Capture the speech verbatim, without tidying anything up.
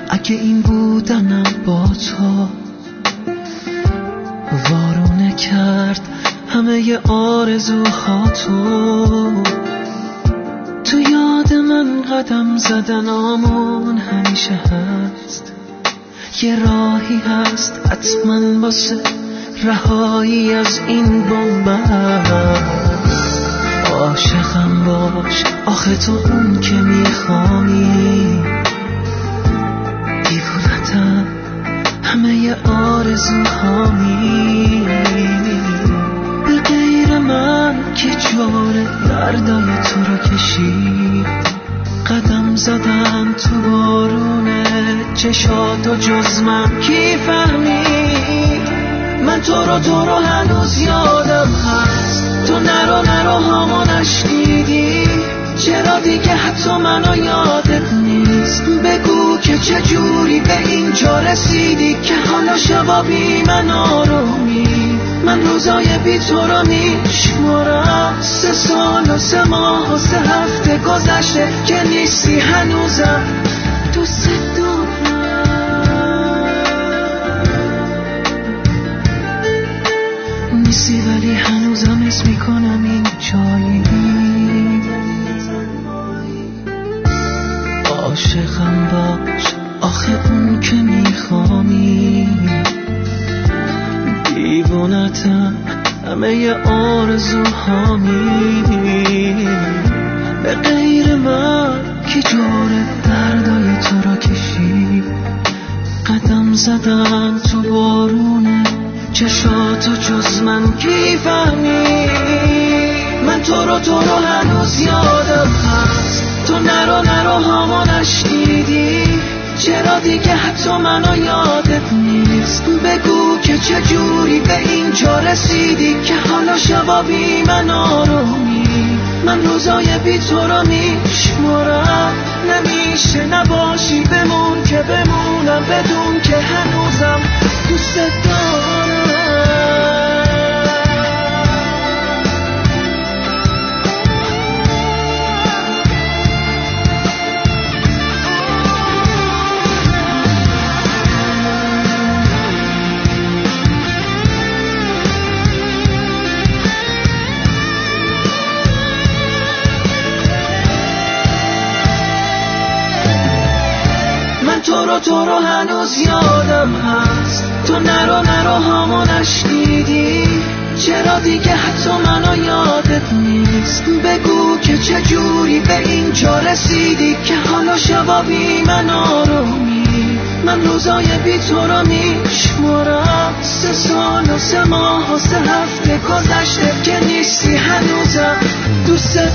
اگه این بودنم با تو وارونه کرد همه ی آرزوها تو تو یاد من قدم زدن آمون همیشه هست یه راهی هست حتما واسه رهایی از این بنبست عاشقم باش آخه تو اون که میخوانی دیوونتم همه ی آرزوهامی به غیر من که جوره دردای تو رو کشید قدم زدم تو بارونه چشاتو جز من کی فهمید من تو رو تو رو هنوز یادم هست تو نرو نرو هامو نشنیدی چرا دیگه حتی منو یادت نیست بگو که چجوری به اینجا رسیدی که حالا شبا بی من آرومی من روزای بی تو رو میشمارم سه سال و سه ماه و سه هفته گذشته که نیستی هنوزم دوست دارم نیستی ولی هنوزم اسم میکنم این جایی عاشقم باش آخه اون که میخوانی دیوونتم همه ی آرزوهامی به غیر من که جوره دردای تو را کشید قدم زدم تو بارونه چشاتو جز من کی فهمی من تو رو تو رو هنوز یادم هست تو نرو نرو هامو نشنیدی چرا دیگه حتی منو یادت نیست بگو که چجوری به اینجا رسیدی که حالا شبا بی من آرومی من روزای بی تو رو میشمارم نمیشه نباشی بمون که بمونم بدون که هنوزم دوست دارم تو رو تو رو هنوز یادم هست تو نرو نرو هامو نشنیدی چرا دیگه حتی منو یادت نیست بگو که چجوری به اینجا رسیدی که حالا شبا بی من آرومی من روزای بی تو رو میشمارم سه سال و سه ماه و سه هفته گذشته که نیستی هنوزم دوست